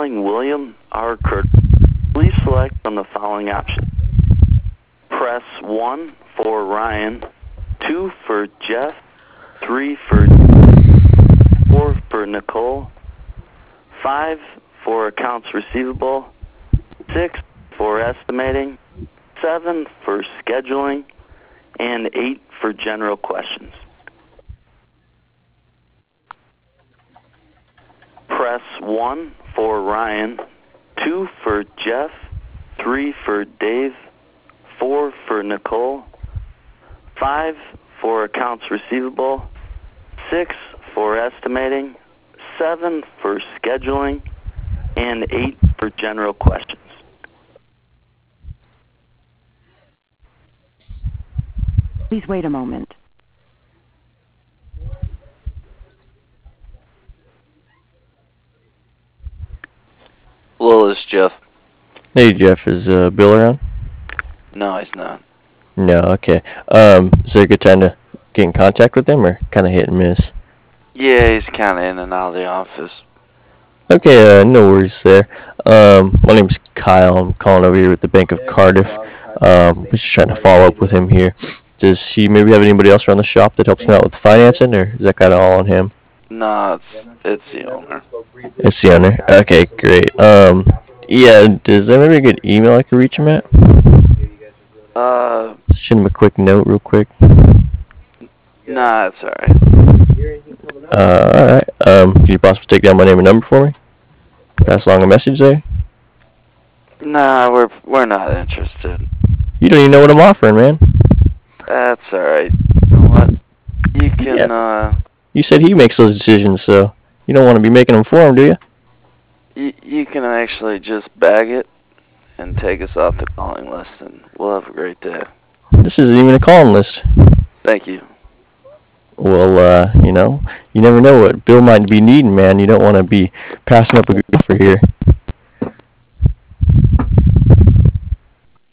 calling William R. Curtis, please select from the following options. Press 1 for Ryan, 2 for Jeff, 3 for 4 for Nicole, 5 for accounts receivable, 6 for estimating, 7 for scheduling, and 8 for general questions. Press 1 for Ryan, 2 for Jeff, 3 for Dave, 4 for Nicole, 5 for accounts receivable, 6 for estimating, 7 for scheduling, and 8 for general questions. Please wait a moment. Hello, this is Jeff. Hey Jeff, is Bill around? No, he's not. No, okay. Is there a good time to get in contact with him, or kind of hit and miss? Yeah, he's kind of in and out of the office. Okay, no worries there. My name's Kyle. I'm calling over here with the Bank of Cardiff. We're just trying to follow up with him here. Does he maybe have anybody else around the shop that helps him out with financing, or is that kind of all on him? No, it's the owner. It's the owner. Okay, great. Yeah, is there maybe a good email I could reach him at? Send him a quick note real quick. Nah, it's alright. Alright. Can you possibly take down my name and number for me? Pass along a message there? Nah, we're not interested. You don't even know what I'm offering, man. That's alright. You know what? You can, You said he makes those decisions, so you don't want to be making them for him, do you? you can actually just bag it and take us off the calling list, and we'll have a great day. This isn't even a calling list. Thank you. Well, you never know what Bill might be needing, man. You don't want to be passing up a good offer here.